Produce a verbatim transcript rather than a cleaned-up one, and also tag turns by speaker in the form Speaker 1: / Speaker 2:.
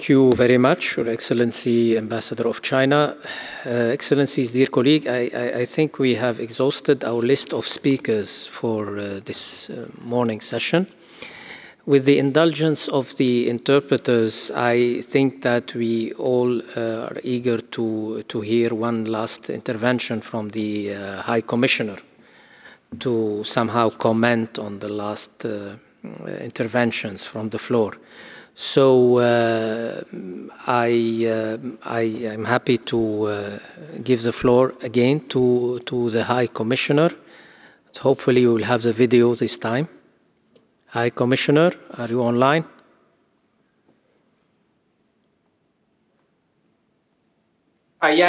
Speaker 1: Thank you very much, Your Excellency, Ambassador of China. Uh, Excellencies, dear colleague, I, I, I think we have exhausted our list of speakers for uh, this uh, morning session. With the indulgence of the interpreters, I think that we all uh, are eager to, to hear one last intervention from the uh, High Commissioner to somehow comment on the last uh, interventions from the floor. So uh, I, uh, I am happy to uh, give the floor again to, to the High Commissioner. Hopefully you will have the video this time. High Commissioner, are you online?
Speaker 2: Uh, yeah,